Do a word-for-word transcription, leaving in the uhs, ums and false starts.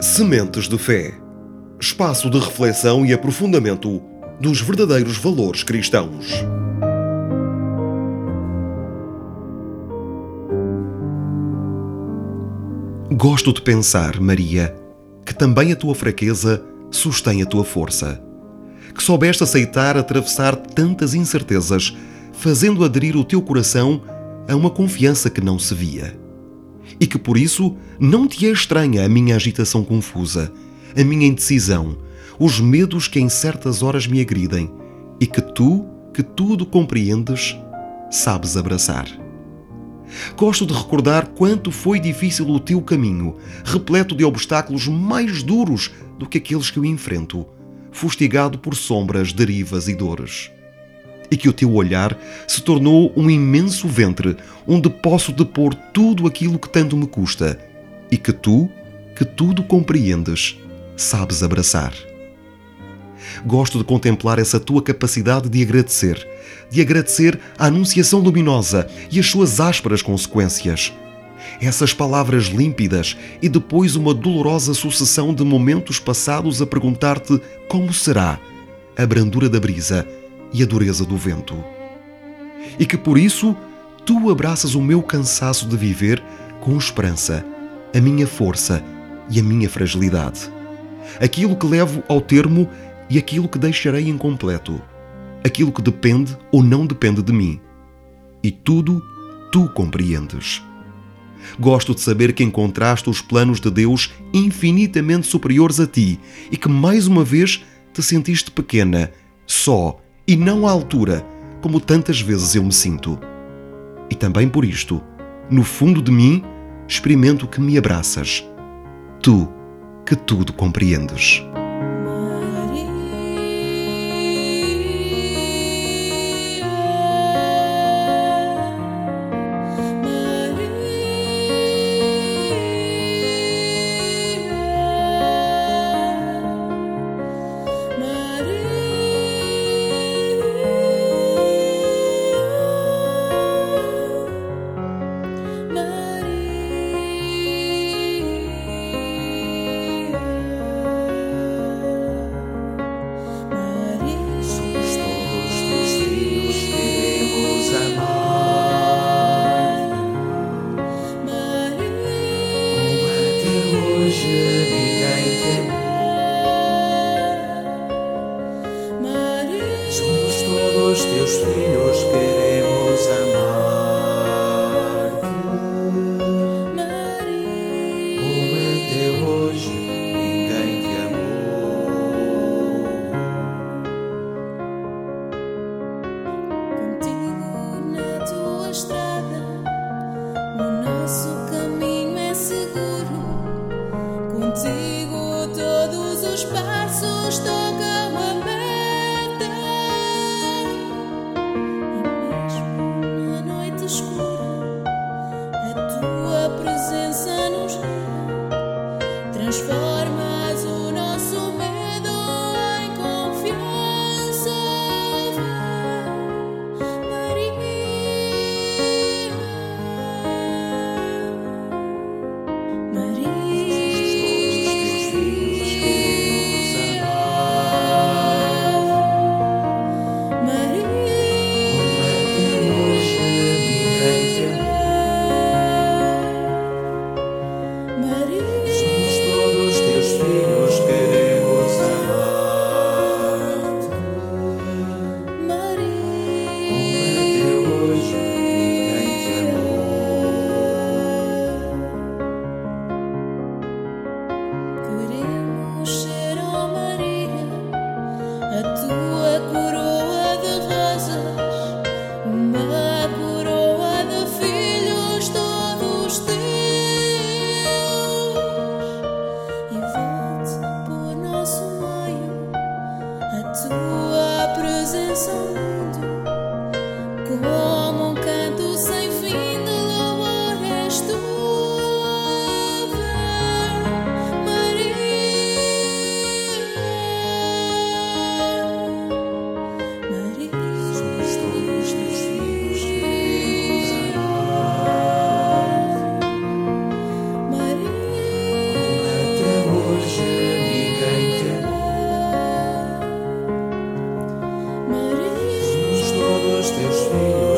Sementes de Fé. Espaço de reflexão e aprofundamento dos verdadeiros valores cristãos. Gosto de pensar, Maria, que também a tua fraqueza sustém a tua força. Que soubeste aceitar atravessar tantas incertezas, fazendo aderir o teu coração a uma confiança que não se via. E que por isso não te é estranha a minha agitação confusa, a minha indecisão, os medos que em certas horas me agridem, e que tu, que tudo compreendes, sabes abraçar. Gosto de recordar quanto foi difícil o teu caminho, repleto de obstáculos mais duros do que aqueles que eu enfrento, fustigado por sombras, derivas e dores. E que o teu olhar se tornou um imenso ventre onde posso depor tudo aquilo que tanto me custa, e que tu, que tudo compreendes, sabes abraçar. Gosto de contemplar essa tua capacidade de agradecer, de agradecer a anunciação luminosa e as suas ásperas consequências. Essas palavras límpidas e depois uma dolorosa sucessão de momentos passados a perguntar-te como será a brandura da brisa e a dureza do vento. E que por isso tu abraças o meu cansaço de viver com esperança, a minha força e a minha fragilidade. Aquilo que levo ao termo e aquilo que deixarei incompleto. Aquilo que depende ou não depende de mim. E tudo tu compreendes. Gosto de saber que encontraste os planos de Deus infinitamente superiores a ti e que mais uma vez te sentiste pequena, só e não à altura, como tantas vezes eu me sinto. E também por isto, no fundo de mim, experimento que me abraças. Tu, que tudo compreendes. Os teus filhos queremos amar-te, Maria. Como até hoje ninguém te amou. Contigo na tua estrada, o nosso caminho é seguro. Contigo todos os passos tocam a meta. Transformas o nosso medo em confiança, Maria. Maria. A tua coroa de rosas, uma coroa de filhos todos teus, e volte por nosso meio a tua presença ao mundo, como um canto sem fim de louvor és tu. Hoje os teus filhos